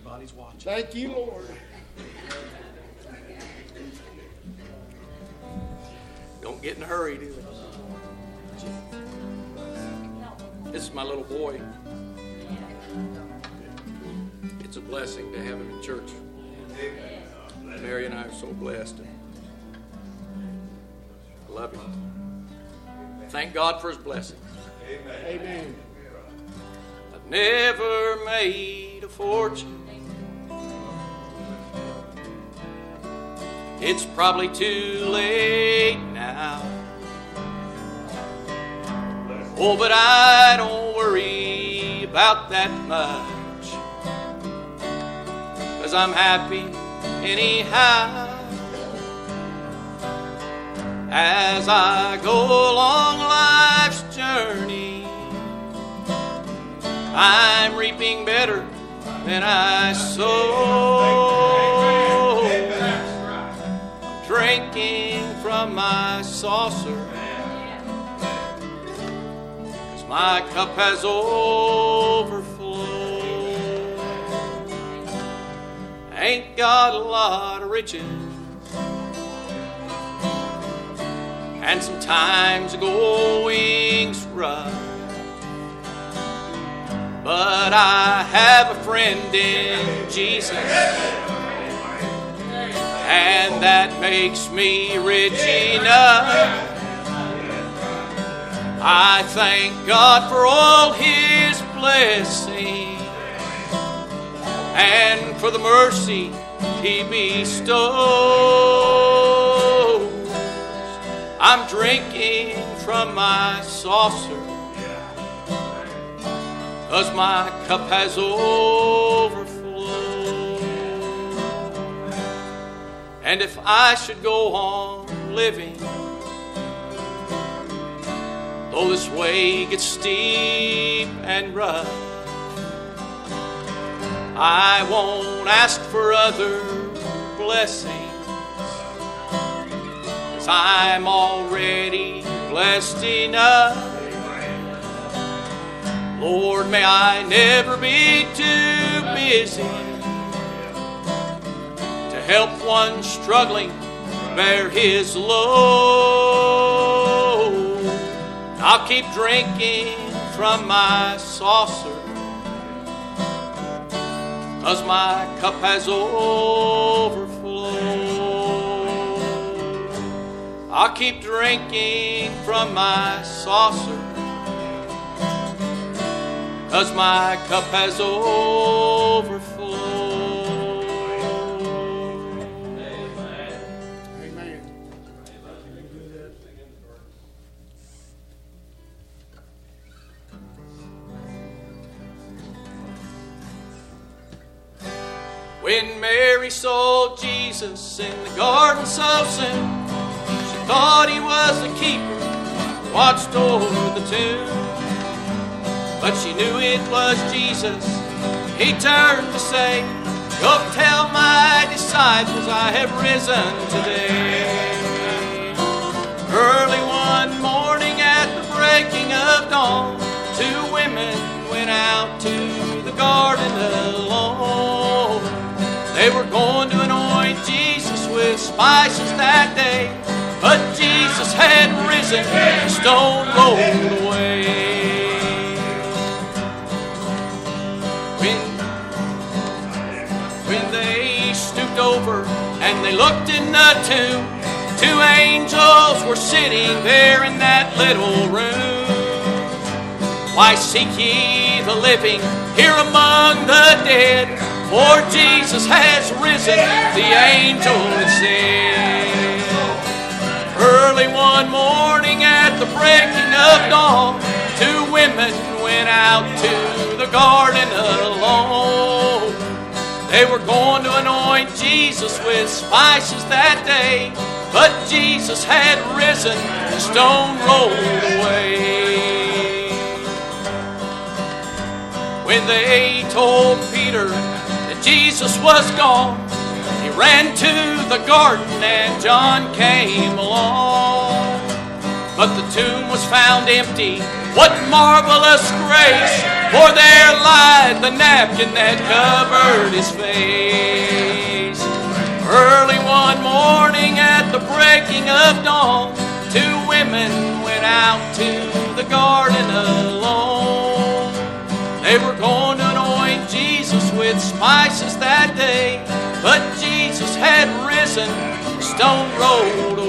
Everybody's watching. Thank you, Lord. Don't get in a hurry, do it. This is my little boy. It's a blessing to have him in church. Mary and I are so blessed. I love him. Thank God for his blessings. Amen. I've never made a fortune. It's probably too late now. Oh, but I don't worry about that much, 'cause I'm happy anyhow. As I go along life's journey, I'm reaping better than I sow. I'm drinking from my saucer, 'cause my cup has overflowed. I ain't got a lot of riches, and sometimes the going's rough, but I have a friend in Jesus, and that makes me rich enough. I thank God for all His blessings and for the mercy He bestows. I'm drinking from my saucer, 'cause my cup has overflowed. And if I should go on living, though this way gets steep and rough, I won't ask for other blessings, I'm already blessed enough. Lord, may I never be too busy to help one struggling bear his load. I'll keep drinking from my saucer, 'cause my cup has overflowed. I'll keep drinking from my saucer, 'cause my cup has overflowed. Amen. When Mary saw Jesus in the garden so soon, she thought He was the keeper who watched over the tomb. But she knew it was Jesus. He turned to say, "Go tell my disciples I have risen today." Early one morning at the breaking of dawn, two women went out to the garden alone. They were going to anoint Jesus with spices that day, but Jesus had risen, the stone rolled away. When they stooped over and they looked in the tomb, two angels were sitting there in that little room. Why seek ye the living here among the dead? For Jesus has risen, the angel had said. Early one morning at the breaking of dawn, two women went out to the garden alone. They were going to anoint Jesus with spices that day, but Jesus had risen, the stone rolled away. When they told Peter that Jesus was gone, he ran to the garden and John came along. but the tomb was found empty. What marvelous grace! For there lied the napkin that covered his face. Early one morning at the breaking of dawn, two women went out to the garden alone. They were going to anoint Jesus with spices that day, but Jesus had risen, stone rolled